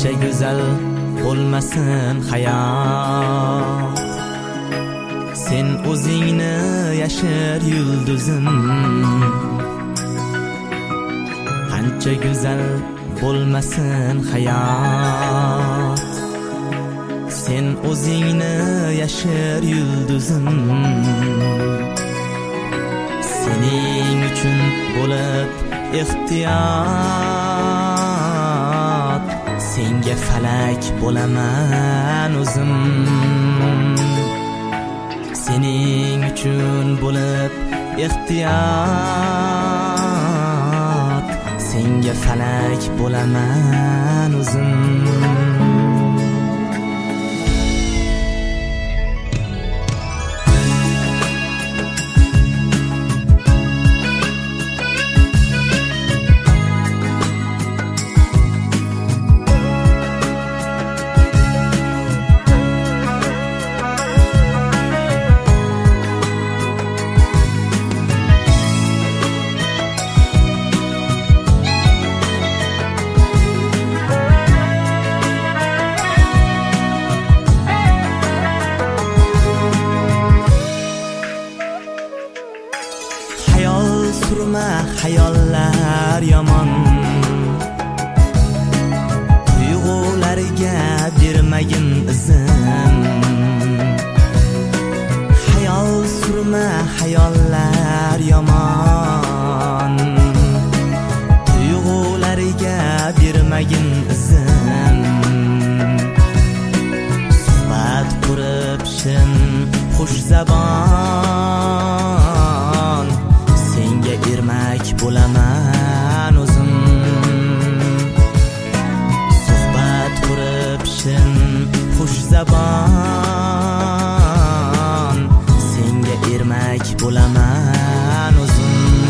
qancha go'zal bo'lmasin hayot, sen o'zingni yashir yulduzim. Qancha go'zal bo'lmasin hayot, sen o'zingni yashir yulduzim. Sening uchun bo'lib ehtiyot, senga falak bo'laman o'zim. Sening uchun bo'lib ehtiyot, senga falak bo'laman o'zim. Surma hayollar yomon, tuyg'ularga bermagin izin. Hayol surma hayollar yomon, tuyg'ularga bermagin izin. Suhbat qurib shin xush zabon, senga ermak bo'laman o'zim. Suhbat qurib shin xush zabon, senga ermak bo'laman o'zim.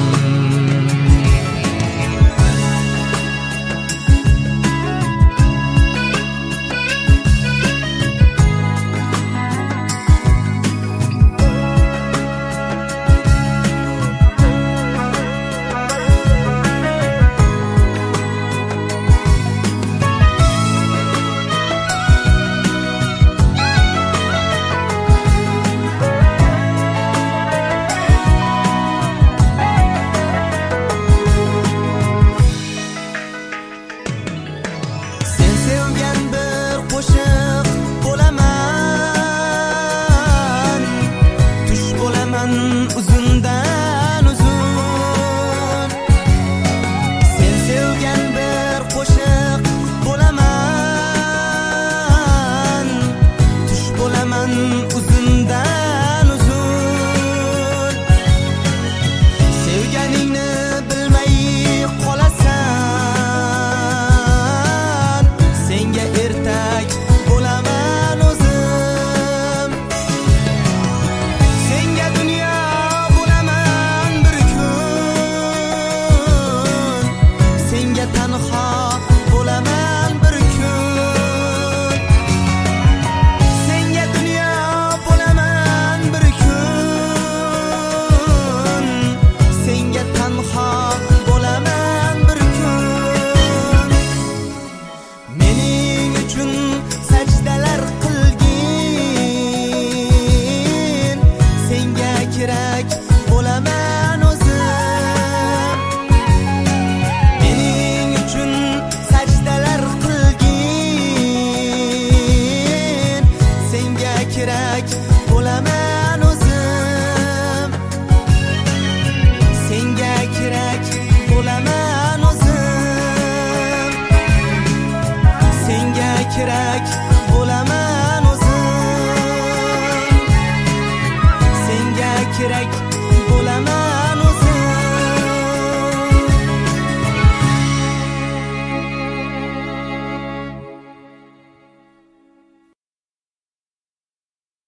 Uzundan uzun, sen sevgan bir qo'shiq bo'laman, tush bo'laman uzundan uzun. Sevganingni bilmay qolasan, senga ertak bo'laman o'zim. Senga dunyo tanho bo'laman bir kun, senga dunyo bo'laman bir kun, senga tanho bo'laman bir kun. Mening uchun sajdalar qilgin, senga kerak bo'laman o'zim. Kerak